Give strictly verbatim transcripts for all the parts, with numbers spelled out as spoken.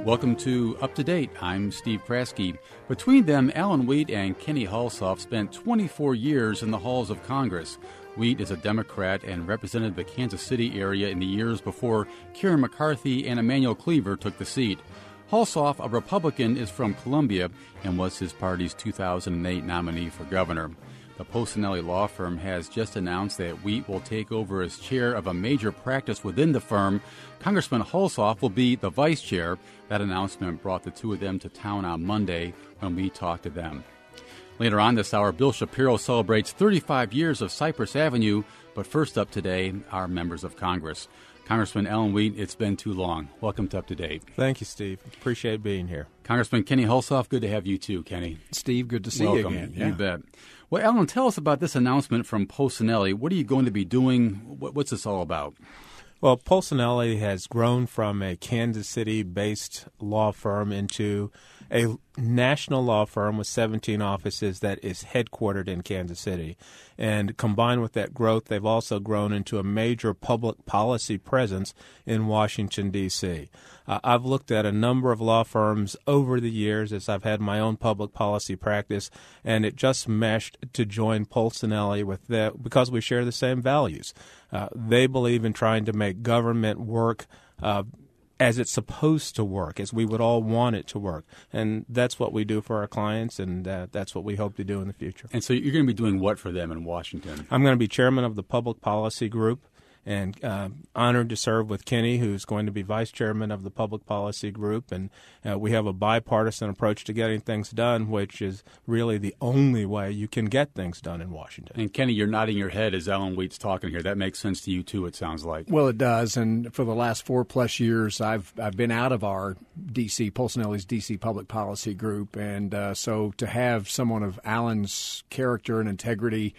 Welcome to Up to Date. I'm Steve Kraske. Between them, Alan Wheat and Kenny Hulshof spent twenty-four years in the halls of Congress. Wheat is a Democrat and represented the Kansas City area in the years before Karen McCarthy and Emanuel Cleaver took the seat. Hulshof, a Republican, is from Columbia and was his party's two thousand eight nominee for governor. The Polsinelli law firm has just announced that Wheat will take over as chair of a major practice within the firm. Congressman Hulshof will be the vice chair. That announcement brought the two of them to town on Monday when we talked to them. Later on this hour, Bill Shapiro celebrates thirty-five years of Cypress Avenue. But first up today, our members of Congress. Congressman Alan Wheat, it's been too long. Welcome to Up to Date. Thank you, Steve. Appreciate being here. Congressman Kenny Hulshof, good to have you too, Kenny. Steve, good to see Welcome. you again. Yeah. You bet. Well, Alan, tell us about this announcement from Polsinelli. What are you going to be doing? What's this all about? Well, Polsinelli has grown from a Kansas City-based law firm into a national law firm with seventeen offices that is headquartered in Kansas City. And combined with that growth, they've also grown into a major public policy presence in Washington, D C Uh, I've looked at a number of law firms over the years as I've had my own public policy practice, and it just meshed to join Polsinelli with that because we share the same values. Uh, they believe in trying to make government work uh, as it's supposed to work, as we would all want it to work. And that's what we do for our clients, and uh, that's what we hope to do in the future. And so you're going to be doing what for them in Washington? I'm going to be chairman of the Public Policy Group, and uh, honored to serve with Kenny, who's going to be vice chairman of the Public Policy Group. And uh, we have a bipartisan approach to getting things done, which is really the only way you can get things done in Washington. And Kenny, you're nodding your head as Alan Wheat's talking here. That makes sense to you too, it sounds like. Well, it does. And for the last four plus years, I've I've been out of our D C, Polsinelli's D C Public Policy Group. And uh, so to have someone of Alan's character and integrity,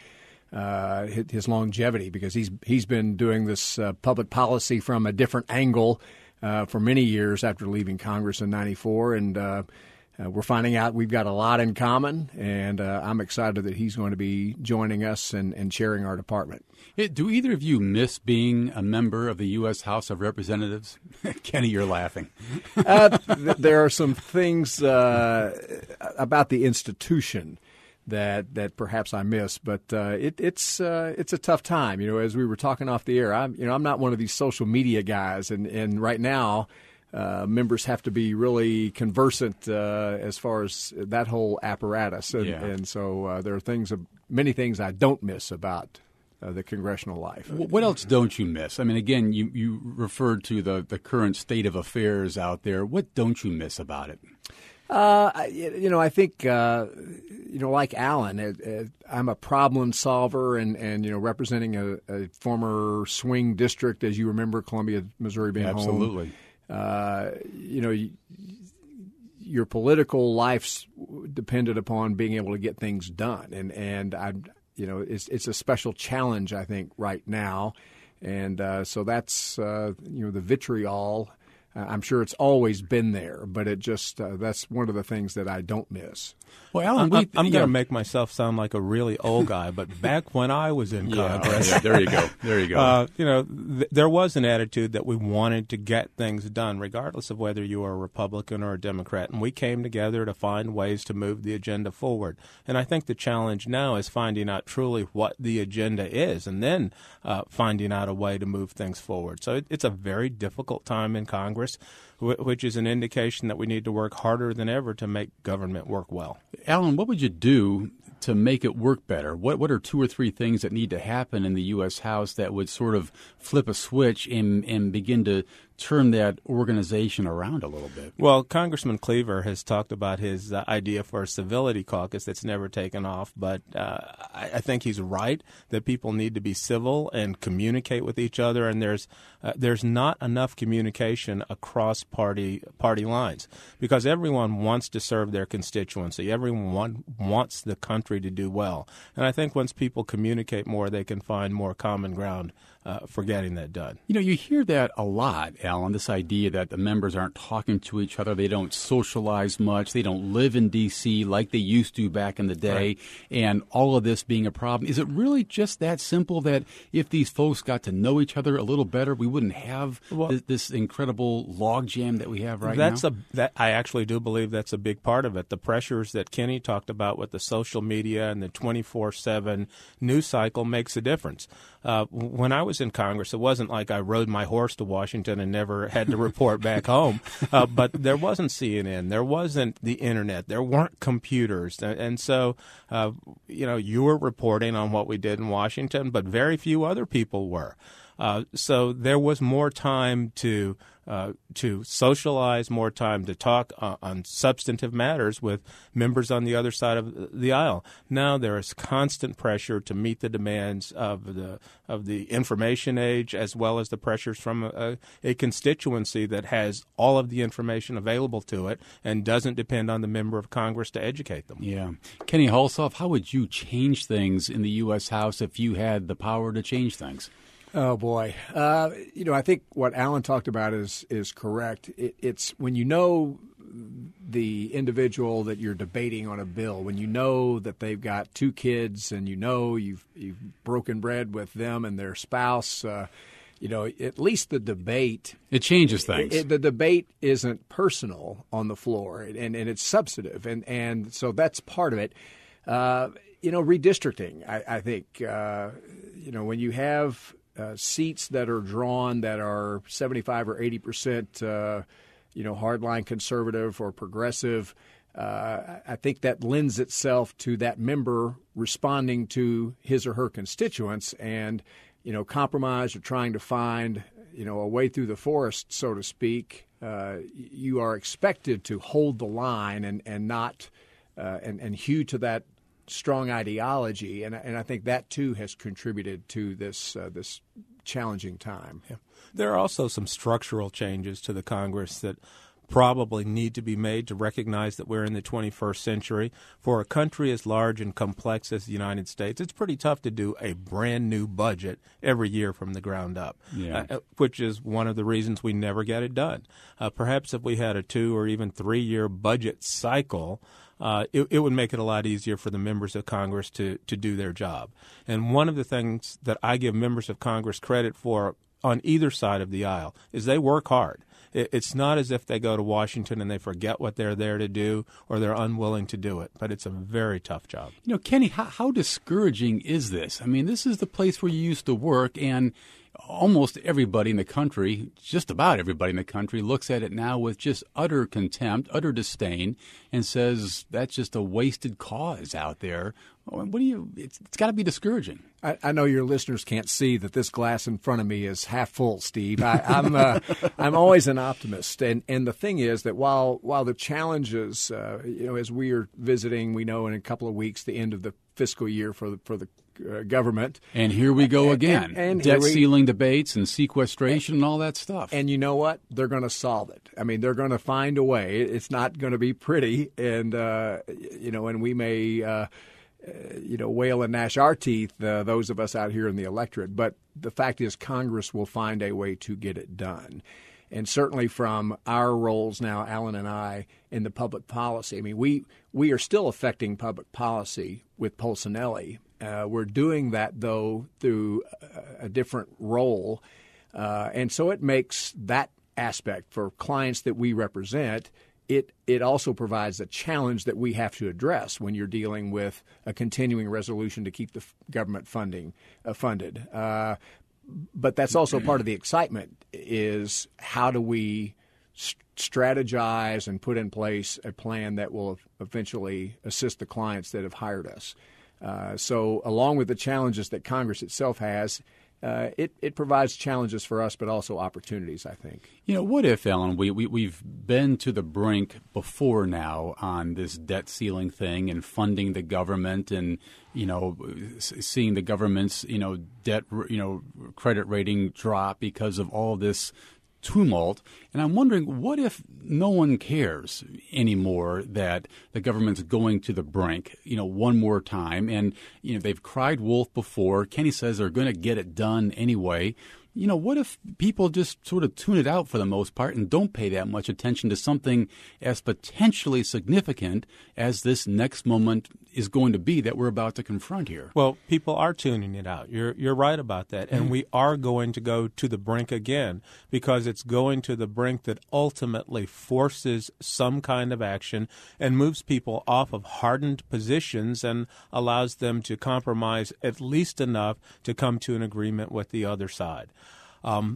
Uh, his longevity, because he's he's been doing this uh, public policy from a different angle uh, for many years after leaving Congress in ninety-four, and uh, uh, we're finding out we've got a lot in common, and uh, I'm excited that he's going to be joining us and, and chairing our department. It, do either of you miss being a member of the U S House of Representatives? Kenny, you're laughing. uh, th- there are some things uh, about the institution that that perhaps I miss, but uh, it, it's uh, it's a tough time. You know, as we were talking off the air, I'm you know I'm not one of these social media guys, and and right now, uh, members have to be really conversant uh, as far as that whole apparatus, and, Yeah. and so uh, there are things, many things I don't miss about uh, the congressional life. What else don't you miss? I mean, again, you you referred to the the current state of affairs out there. What don't you miss about it? Uh, you know, I think, uh, you know, like Alan, it, it, I'm a problem solver and, and you know, representing a, a former swing district, as you remember, Columbia, Missouri being Absolutely. home. Uh, you know, you, your political life's dependent upon being able to get things done. And, and I, you know, it's, it's a special challenge, I think, right now. And uh, so that's, uh, you know, the vitriol. Uh, I'm sure it's always been there, but it just uh, that's one of the things that I don't miss. Well, Alan, I'm, we, I'm yeah. going to make myself sound like a really old guy, but back when I was in Yeah, Congress, yeah, there you go. There you go. Uh, you know, th- there was an attitude that we wanted to get things done, regardless of whether you were a Republican or a Democrat. And we came together to find ways to move the agenda forward. And I think the challenge now is finding out truly what the agenda is, and then uh, finding out a way to move things forward. So it, it's a very difficult time in Congress, wh- which is an indication that we need to work harder than ever to make government work well. Alan, what would you do to make it work better? What what are two or three things that need to happen in the U S House that would sort of flip a switch and, and begin to turn that organization around a little bit? Well, Congressman Cleaver has talked about his uh, idea for a civility caucus that's never taken off, but uh, I, I think he's right that people need to be civil and communicate with each other, and there's uh, there's not enough communication across party party lines because everyone wants to serve their constituency. Everyone wants the country to do well, and I think once people communicate more, they can find more common ground uh, for getting that done. You know, you hear that a lot, Alan, this idea that the members aren't talking to each other, they don't socialize much, they don't live in D C like they used to back in the day, right. And all of this being a problem. Is it really just that simple that if these folks got to know each other a little better, we wouldn't have well, this, this incredible logjam that we have right that's now? A, that, I actually do believe that's a big part of it. The pressures that Kenny talked about with the social media and the twenty-four seven news cycle makes a difference. Uh, when I was in Congress, it wasn't like I rode my horse to Washington and never had to report back home. Uh, but there wasn't C N N. There wasn't the Internet. There weren't computers. And so, uh, you know, you were reporting on what we did in Washington, but very few other people were. Uh, so there was more time to uh, to socialize, more time to talk uh, on substantive matters with members on the other side of the aisle. Now there is constant pressure to meet the demands of the of the information age, as well as the pressures from a, a constituency that has all of the information available to it and doesn't depend on the member of Congress to educate them. Yeah. Kenny Hulshof, how would you change things in the U S. House if you had the power to change things? Oh, boy. Uh, you know, I think what Alan talked about is is correct. It, it's when you know the individual that you're debating on a bill, when you know that they've got two kids and you know you've, you've broken bread with them and their spouse, uh, you know, at least the debate. It changes things. It, it, the debate isn't personal on the floor, and, and it's substantive. And, and so that's part of it. Uh, you know, redistricting, I, I think, uh, you know, when you have Uh, seats that are drawn that are seventy-five or eighty percent, uh, you know, hardline conservative or progressive, uh, I think that lends itself to that member responding to his or her constituents and, you know, compromise or trying to find, you know, a way through the forest, so to speak. Uh, you are expected to hold the line and, and not uh, and, and hew to that strong ideology, and and I think that too has contributed to this uh, this challenging time. Yeah. There are also some structural changes to the Congress that probably need to be made to recognize that we're in the twenty-first century. For a country as large and complex as the United States, it's pretty tough to do a brand new budget every year from the ground up, yeah. uh, which is one of the reasons we never get it done. Uh, perhaps if we had a two or even three-year budget cycle, Uh, it, it would make it a lot easier for the members of Congress to, to do their job. And one of the things that I give members of Congress credit for on either side of the aisle is they work hard. It, it's not as if they go to Washington and they forget what they're there to do or they're unwilling to do it, but it's a very tough job. You know, Kenny, how, how discouraging is this? I mean, this is the place where you used to work, and almost everybody in the country, just about everybody in the country, looks at it now with just utter contempt, utter disdain, and says that's just a wasted cause out there. What do you? It's, it's got to be discouraging. I, I know your listeners can't see that this glass in front of me is half full, Steve. I, I'm uh, I'm always an optimist, and and the thing is that while while the challenges, uh, you know, as we are visiting, we know in a couple of weeks the end of the fiscal year for the for the Uh, government. And here we go again. And, and, and Debt we, ceiling debates and sequestration and, and all that stuff. And you know what? They're going to solve it. I mean, they're going to find a way. It's not going to be pretty. And, uh, you know, and we may, uh, uh, you know, wail and gnash our teeth, uh, those of us out here in the electorate. But the fact is Congress will find a way to get it done. And certainly from our roles now, Alan and I, in the public policy, I mean, we, we are still affecting public policy with Polsinelli. Uh, we're doing that, though, through a, a different role. Uh, and so it makes that aspect for clients that we represent, it, it also provides a challenge that we have to address when you're dealing with a continuing resolution to keep the f- government funding uh, funded. Uh, but that's also part of the excitement is how do we st- strategize and put in place a plan that will eventually assist the clients that have hired us. Uh, so along with the challenges that Congress itself has, uh, it, it provides challenges for us, but also opportunities, I think. You know, what if, Ellen, we, we, we've been to the brink before now on this debt ceiling thing and funding the government and, you know, seeing the government's, you know, debt, you know, credit rating drop because of all this tumult. And I'm wondering, what if no one cares anymore that the government's going to the brink, you know, one more time? And, you know, they've cried wolf before. Kenny says they're going to get it done anyway. You know, what if people just sort of tune it out for the most part and don't pay that much attention to something as potentially significant as this next moment is going to be that we're about to confront here? Well, people are tuning it out. You're you're right about that. And we are going to go to the brink again, because it's going to the brink that ultimately forces some kind of action and moves people off of hardened positions and allows them to compromise at least enough to come to an agreement with the other side. Um,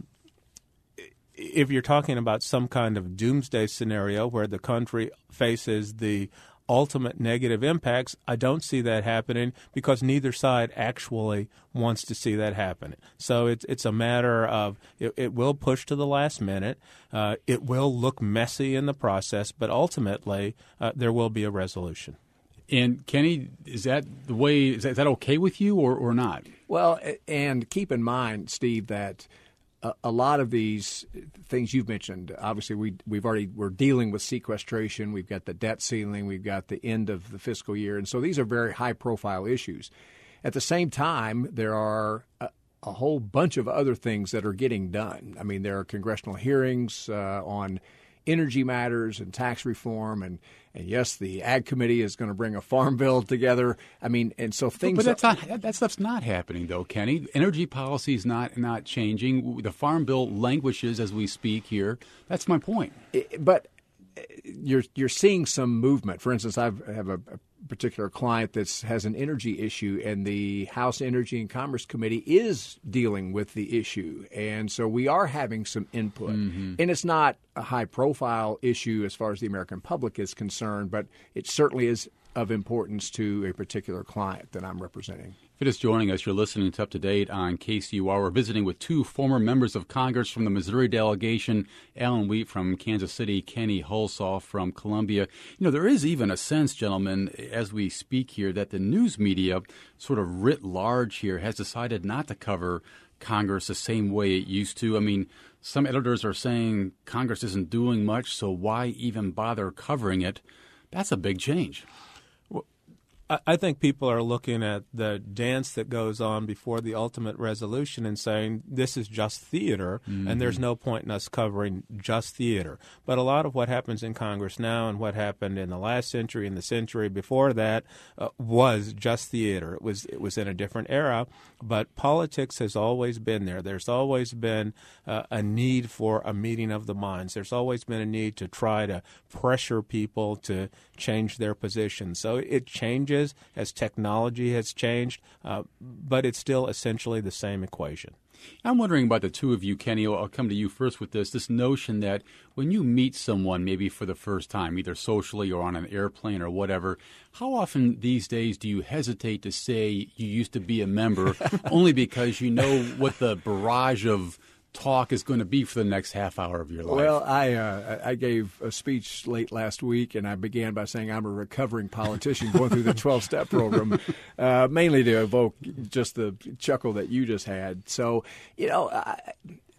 if you're talking about some kind of doomsday scenario where the country faces the ultimate negative impacts, I don't see that happening, because neither side actually wants to see that happen. So it's it's a matter of it, it will push to the last minute. Uh, it will look messy in the process, but ultimately uh, there will be a resolution. And Kenny, is that the way? Is that, is that okay with you, or, or not? Well, and keep in mind, Steve, that a, a lot of these things you've mentioned, obviously we we've already we're dealing with sequestration. We've got the debt ceiling. We've got the end of the fiscal year, and so these are very high-profile issues. At the same time, there are a, a whole bunch of other things that are getting done. I mean, there are congressional hearings uh, on energy matters and tax reform, and, and yes, the Ag Committee is going to bring a farm bill together. I mean, and so things. But that's not that stuff's not happening, though, Kenny. Energy policy is not not changing. The farm bill languishes as we speak here. That's my point. It, but you're you're seeing some movement. For instance, I've, I have a, a particular client that has an energy issue, and the House Energy and Commerce Committee is dealing with the issue. And so we are having some input. Mm-hmm. And it's not a high-profile issue as far as the American public is concerned, but it certainly is of importance to a particular client that I'm representing. If you're just joining us, you're listening to Up to Date on K C U R. We're visiting with two former members of Congress from the Missouri delegation, Alan Wheat from Kansas City, Kenny Hulshof from Columbia. You know, there is even a sense, gentlemen, as we speak here, that the news media, sort of writ large here, has decided not to cover Congress the same way it used to. I mean, some editors are saying Congress isn't doing much, so why even bother covering it? That's a big change. I think people are looking at the dance that goes on before the ultimate resolution and saying this is just theater, mm-hmm. and there's no point in us covering just theater. But a lot of what happens in Congress now and what happened in the last century and the century before that uh, was just theater. It was it was in a different era, but politics has always been there. There's always been uh, a need for a meeting of the minds. There's always been a need to try to pressure people to change their positions. So it changes as technology has changed, uh, but it's still essentially the same equation. I'm wondering about the two of you, Kenny. I'll come to you first with this, this notion that when you meet someone maybe for the first time, either socially or on an airplane or whatever, how often these days do you hesitate to say you used to be a member only because you know what the barrage of talk is going to be for the next half hour of your life? Well, I uh, I gave a speech late last week, and I began by saying I'm a recovering politician going through the twelve-step program, uh, mainly to evoke just the chuckle that you just had. So, you know, I,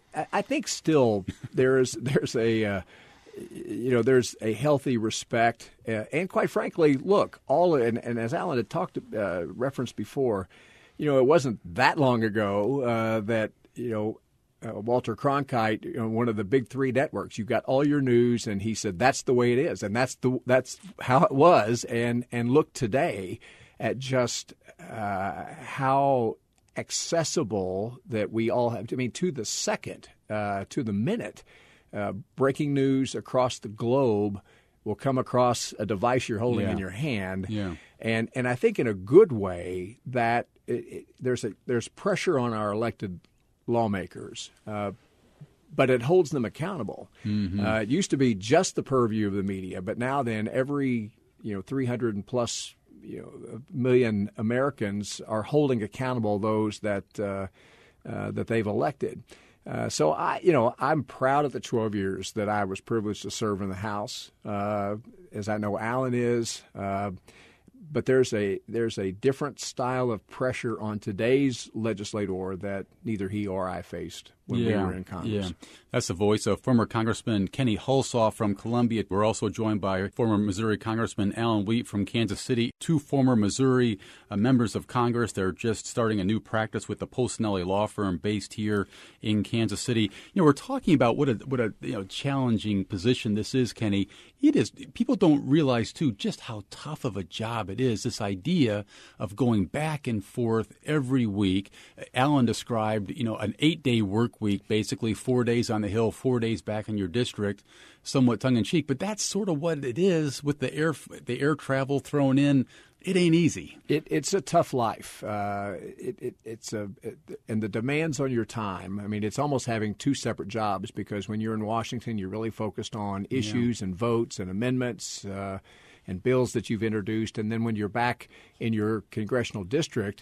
I think still there's there's a uh, you know there's a healthy respect, uh, and quite frankly, look, all and, and as Alan had talked uh, referenced before, you know, it wasn't that long ago uh, that you know. Uh, Walter Cronkite, you know, one of the big three networks. You've got all your news, and he said that's the way it is, and that's the that's how it was. And and look today at just uh, how accessible that we all have. I mean, to the second, uh, to the minute, uh, breaking news across the globe will come across a device you're holding yeah. in your hand. Yeah. And and I think in a good way that it, it, there's a there's pressure on our elected lawmakers, uh, but it holds them accountable. Mm-hmm. Uh, it used to be just the purview of the media, but now then every you know three hundred plus you know million Americans are holding accountable those that uh, uh, that they've elected. Uh, so I, you know, I'm proud of the twelve years that I was privileged to serve in the House, uh, as I know Alan is. Uh, But there's a there's a different style of pressure on today's legislator that neither he or I faced when yeah, we were in Congress. Yeah. That's the voice of former Congressman Kenny Hulshoff from Columbia. We're also joined by former Missouri Congressman Alan Wheat from Kansas City, two former Missouri uh, members of Congress. They're just starting a new practice with the Polsinelli Law Firm based here in Kansas City. You know, we're talking about what a what a you know challenging position this is, Kenny. It is. People don't realize, too, just how tough of a job it is, this idea of going back and forth every week. Alan described, you know, an eight-day work week, basically four days on the Hill, four days back in your district, somewhat tongue-in-cheek. But that's sort of what it is with the air the air travel thrown in. It ain't easy. It, it's a tough life. Uh, it, it, it's a it, and the demands on your time. I mean, it's almost having two separate jobs, because when you're in Washington, you're really focused on issues yeah. and votes and amendments uh, and bills that you've introduced. And then when you're back in your congressional district,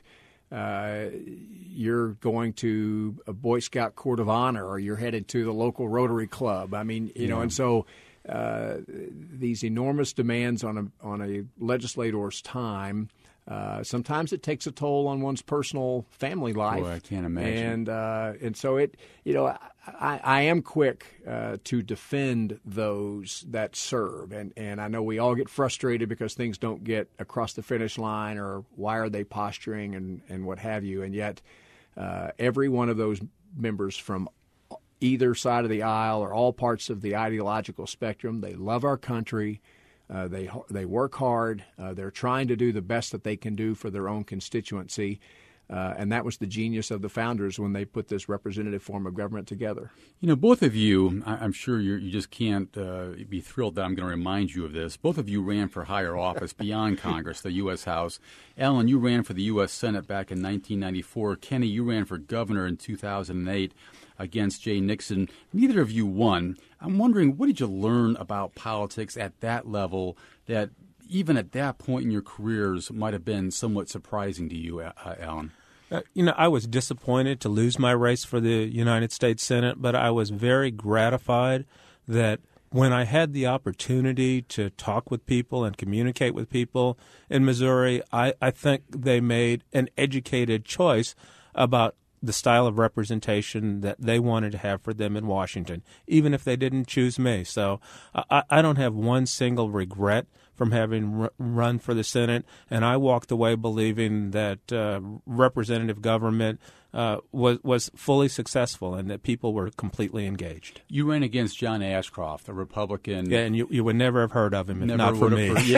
uh, you're going to a Boy Scout Court of Honor, or you're headed to the local Rotary Club. I mean, you yeah. know, and so. Uh, these enormous demands on a on a legislator's time. Uh, sometimes it takes a toll on one's personal family life. Boy, I can't imagine. And uh, and so it, you know, I, I am quick uh, to defend those that serve, and and I know we all get frustrated because things don't get across the finish line, or why are they posturing, and and what have you. And yet, uh, every one of those members from either side of the aisle or all parts of the ideological spectrum, they love our country. Uh, they they work hard. Uh, they're trying to do the best that they can do for their own constituency. Uh, and that was the genius of the founders when they put this representative form of government together. You know, both of you, I'm sure you're, you just can't uh, be thrilled that I'm going to remind you of this. Both of you ran for higher office beyond Congress, the U S House. Alan, you ran for the U S Senate back in nineteen ninety-four. Kenny, you ran for governor in two thousand eight against Jay Nixon. Neither of you won. I'm wondering, what did you learn about politics at that level that even at that point in your careers might have been somewhat surprising to you, uh, Alan? Uh, you know, I was disappointed to lose my race for the United States Senate, but I was very gratified that when I had the opportunity to talk with people and communicate with people in Missouri, I, I think they made an educated choice about the style of representation that they wanted to have for them in Washington, even if they didn't choose me. So I, I don't have one single regret from having r- run for the Senate, and I walked away believing that uh, representative government uh, was was fully successful and that people were completely engaged. You ran against John Ashcroft, a Republican. Yeah, and you, you would never have heard of him if never not for me. Heard,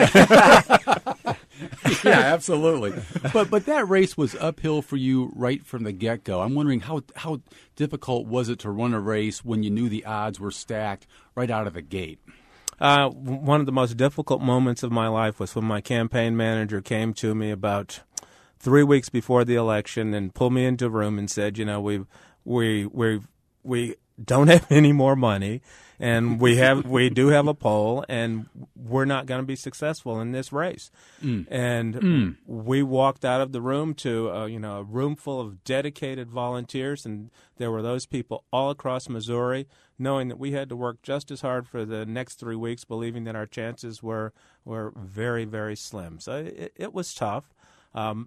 yeah. Yeah, absolutely. But but that race was uphill for you right from the get-go. I'm wondering how how difficult was it to run a race when you knew the odds were stacked right out of the gate? Uh, one of the most difficult moments of my life was when my campaign manager came to me about three weeks before the election and pulled me into a room and said, you know, we we we we don't have any more money, and we have we do have a poll, and we're not going to be successful in this race. Mm. And mm. we walked out of the room to uh, you know a room full of dedicated volunteers, and there were those people all across Missouri, knowing that we had to work just as hard for the next three weeks, believing that our chances were were very, very slim. So it, it was tough, um,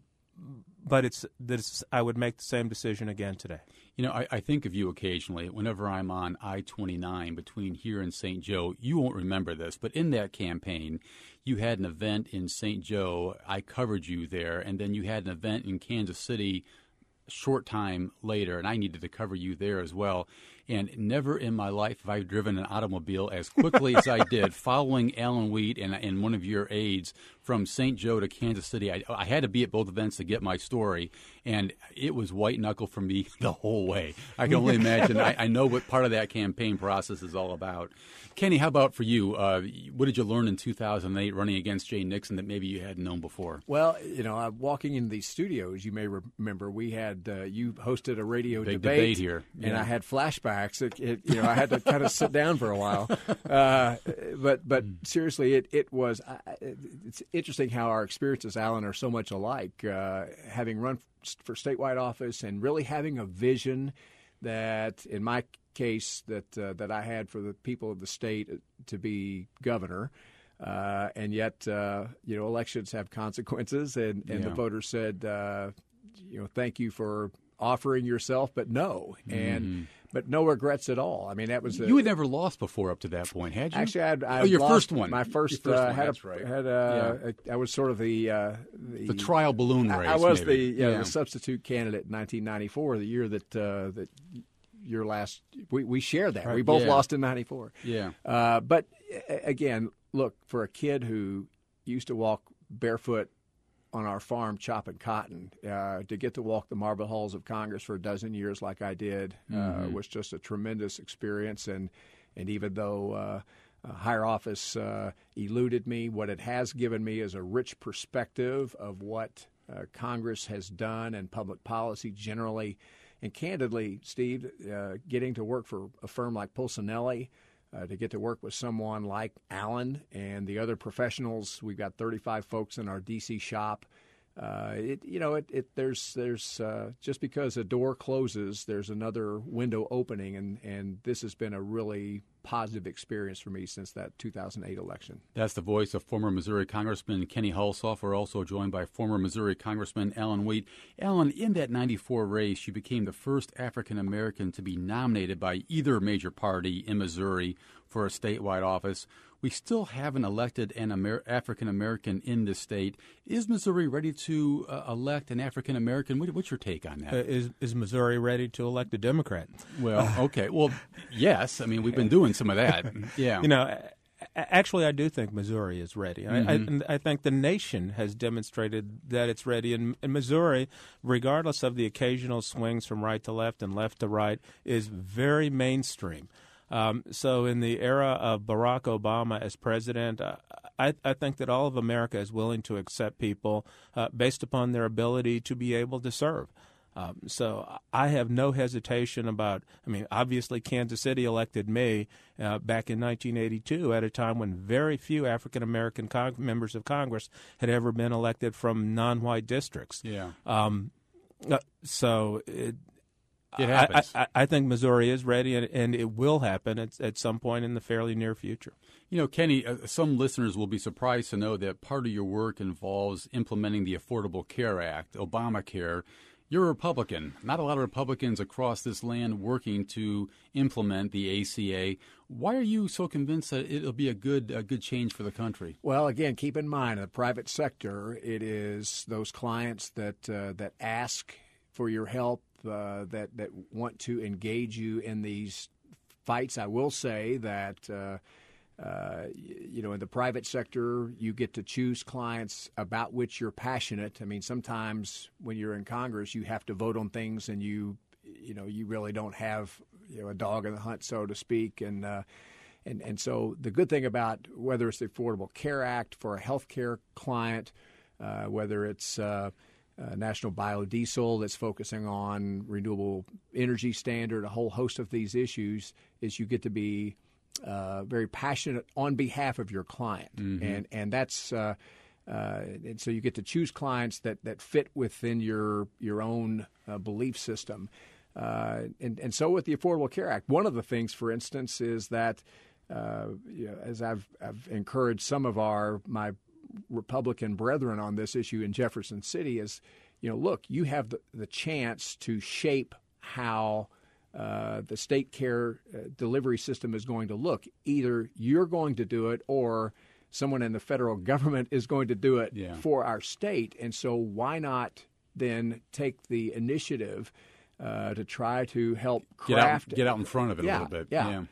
but it's this. I would make the same decision again today. You know, I, I think of you occasionally whenever I'm on I twenty-nine between here and Saint Joe. You won't remember this, but in that campaign, you had an event in Saint Joe. I covered you there, and then you had an event in Kansas City a short time later, and I needed to cover you there as well. And never in my life have I driven an automobile as quickly as I did following Alan Wheat and, and one of your aides from Saint Joe to Kansas City. I, I had to be at both events to get my story, and it was white knuckle for me the whole way. I can only imagine. I, I know what part of that campaign process is all about. Kenny, how about for you? Uh, what did you learn in two thousand eight running against Jay Nixon that maybe you hadn't known before? Well, you know, uh, walking in these studios, you may remember we had uh, you hosted a radio Big debate, debate here, yeah. And I had flashbacks. It, it, you know, I had to kind of sit down for a while. Uh, but but seriously, it it was. Uh, it's interesting how our experiences, Alan, are so much alike. Uh, having run for statewide office and really having a vision that, in my case, that uh, that I had for the people of the state to be governor. Uh, and yet, uh, you know, elections have consequences, and, and yeah. the voters said, uh, you know, thank you for offering yourself, but no. Mm-hmm. And but no regrets at all. I mean, that was a, you had never lost before up to that point, had you? Actually, I'd, I'd oh, your lost first one. My first, your first uh, one, had that's a, right. had a, yeah. I was sort of the uh, the, the trial balloon race. I, I was maybe. the yeah, yeah. the substitute candidate in nineteen ninety-four, the year that uh, that your last we, we shared that. Right. We both Yeah. lost in ninety-four. Yeah. Uh, but again, look, for a kid who used to walk barefoot on our farm chopping cotton, uh, to get to walk the marble halls of Congress for a dozen years like I did uh, mm-hmm. was just a tremendous experience. And and even though uh, uh, higher office uh, eluded me, what it has given me is a rich perspective of what uh, Congress has done and public policy generally. And candidly, Steve, uh, getting to work for a firm like Polsinelli, Uh, to get to work with someone like Alan and the other professionals. We've got thirty-five folks in our D C shop. Uh, it, you know, it, it there's there's uh, just because a door closes, there's another window opening, and, and this has been a really positive experience for me since that two thousand eight election. That's the voice of former Missouri Congressman Kenny Hulshof. We're also joined by former Missouri Congressman Alan Wheat. Alan, in that ninety-four race, you became the first African-American to be nominated by either major party in Missouri for a statewide office. We still haven't elected an Amer- African-American in this state. Is Missouri ready to uh, elect an African-American? What, what's your take on that? Uh, is, is Missouri ready to elect a Democrat? Well, okay. Well, yes. I mean, we've been doing some of that. Yeah. You know, actually, I do think Missouri is ready. Mm-hmm. I, I, I think the nation has demonstrated that it's ready. And, and Missouri, regardless of the occasional swings from right to left and left to right, is very mainstream. Um, so in the era of Barack Obama as president, uh, I, I think that all of America is willing to accept people uh, based upon their ability to be able to serve. Um, so I have no hesitation about, I mean, obviously Kansas City elected me uh, back in nineteen eighty-two at a time when very few African-American con- members of Congress had ever been elected from non-white districts. Yeah. Um, uh, so it It happens. I, I, I think Missouri is ready, and, and it will happen at, at some point in the fairly near future. You know, Kenny, uh, some listeners will be surprised to know that part of your work involves implementing the Affordable Care Act, Obamacare. You're a Republican. Not a lot of Republicans across this land working to implement the A C A. Why are you so convinced that it'll be a good a good change for the country? Well, again, keep in mind, in the private sector, it is those clients that uh, that ask for your help, uh, that that want to engage you in these fights. I will say that uh, uh, you know, in the private sector, you get to choose clients about which you're passionate. I mean, sometimes when you're in Congress, you have to vote on things, and you you know you really don't have you know a dog in the hunt, so to speak, and. Uh, And and so the good thing about whether it's the Affordable Care Act for a health care client, uh, whether it's uh, uh, National Biodiesel that's focusing on renewable energy standard, a whole host of these issues, is you get to be uh, very passionate on behalf of your client. Mm-hmm. And and that's uh, uh, and so you get to choose clients that, that fit within your your own uh, belief system. Uh, and, and so with the Affordable Care Act, one of the things, for instance, is that Uh, you know, as I've, I've encouraged some of our my Republican brethren on this issue in Jefferson City, is, you know, look, you have the, the chance to shape how uh, the state care uh, delivery system is going to look. Either you're going to do it, or someone in the federal government is going to do it yeah. for our state. And so why not then take the initiative uh, to try to help craft get out, get out in front of it yeah, a little bit, yeah. yeah.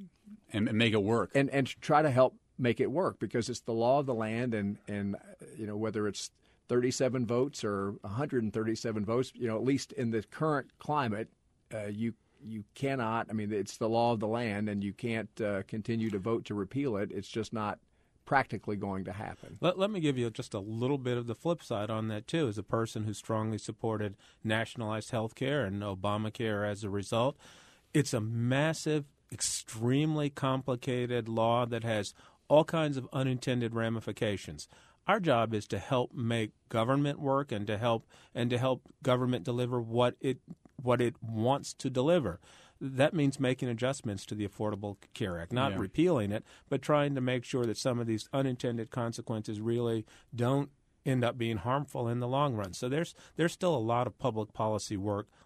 And make it work, and and try to help make it work, because it's the law of the land, and and you know whether it's thirty-seven votes or one hundred thirty-seven votes, you know at least in the current climate, uh, you you cannot. I mean, it's the law of the land, and you can't uh, continue to vote to repeal it. It's just not practically going to happen. Let, let me give you just a little bit of the flip side on that, too. As a person who strongly supported nationalized health care and Obamacare as a result, it's a massive, extremely complicated law that has all kinds of unintended ramifications. Our job is to help make government work and to help and to help government deliver what it what it wants to deliver. That means making adjustments to the Affordable Care Act, not yeah. repealing it, but trying to make sure that some of these unintended consequences really don't end up being harmful in the long run. So there's there's still a lot of public policy work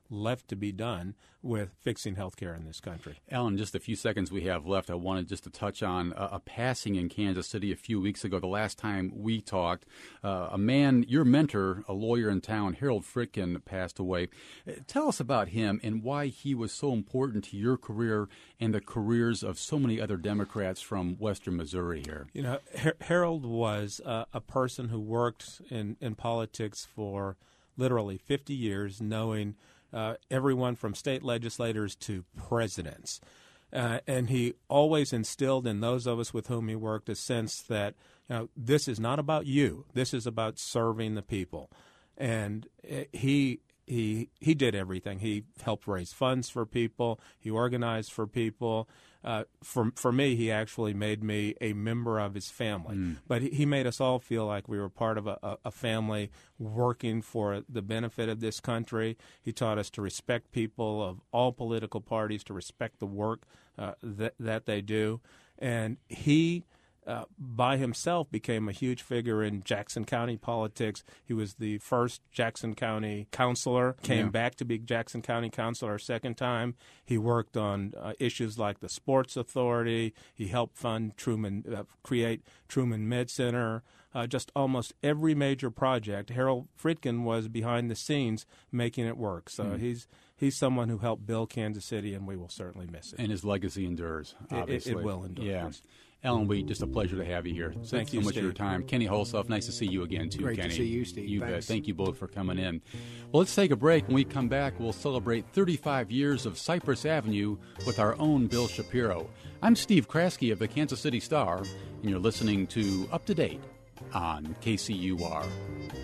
left to be done with fixing health care in this country. Alan, just a few seconds we have left, I wanted just to touch on a, a passing in Kansas City a few weeks ago, the last time we talked. Uh, a man, your mentor, a lawyer in town, Harold Fritkin, passed away. Tell us about him and why he was so important to your career and the careers of so many other Democrats from western Missouri here. You know, Her- Harold was uh, a person who worked in, in politics for literally fifty years, knowing uh, everyone from state legislators to presidents. Uh, and he always instilled in those of us with whom he worked a sense that, you know, this is not about you. This is about serving the people. And he he he did everything. He helped raise funds for people. He organized for people. Uh, for for me, he actually made me a member of his family. Mm. But he, he made us all feel like we were part of a, a family working for the benefit of this country. He taught us to respect people of all political parties, to respect the work uh, that that they do, and he. Uh, by himself became a huge figure in Jackson County politics. He was the first Jackson County councilor, came yeah. back to be Jackson County councilor a second time. He worked on uh, issues like the Sports Authority. He helped fund Truman, uh, create Truman Med Center. Uh, just almost every major project, Harold Fritkin was behind the scenes making it work. So mm. he's he's someone who helped build Kansas City, and we will certainly miss it. And his legacy endures, obviously. It, it, it will endure. Yeah. Alan Wheat, just a pleasure to have you here. Thanks Thank so you, much Steve. for your time. Kenny Hulshoff, nice to see you again, too, Great Kenny. to see you, Steve. You Thanks. bet. Thank you both for coming in. Well, let's take a break. When we come back, we'll celebrate thirty-five years of Cypress Avenue with our own Bill Shapiro. I'm Steve Kraske of the Kansas City Star, and you're listening to Up to Date on K C U R.